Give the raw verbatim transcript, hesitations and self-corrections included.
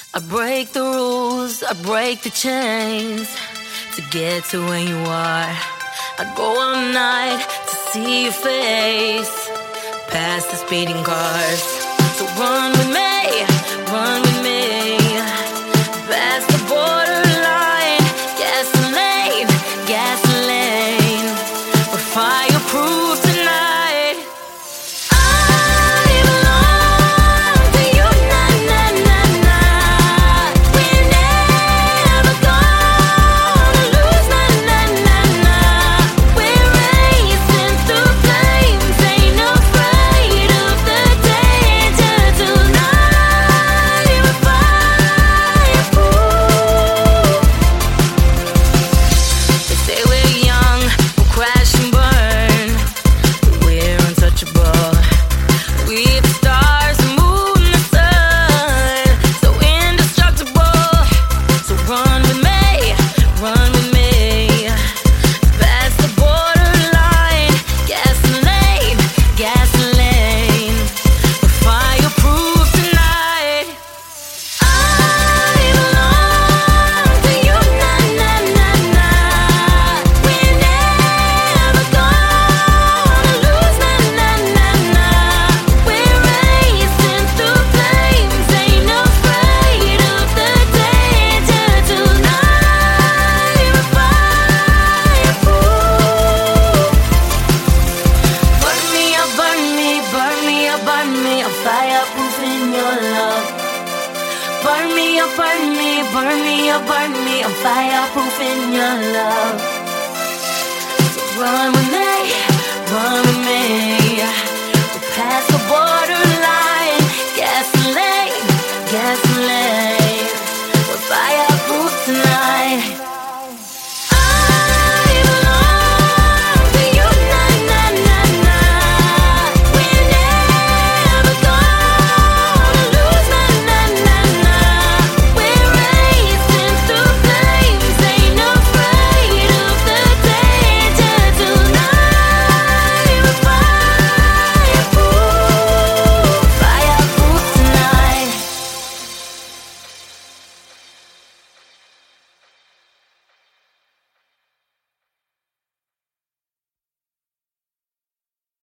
I break the rules, I break the chains to get to where you are. I go all night to see your face, past the speeding cars. So run with me, run with me, past the borderline. Gasoline, gasoline, we're fireproof tonight. Fireproof in your love. Burn me up, burn me, burn me up, burn me. I'm fireproof in your love. So run with me, run with me. We're past the borderline. Gasoline, gasoline. We're fireproof tonight.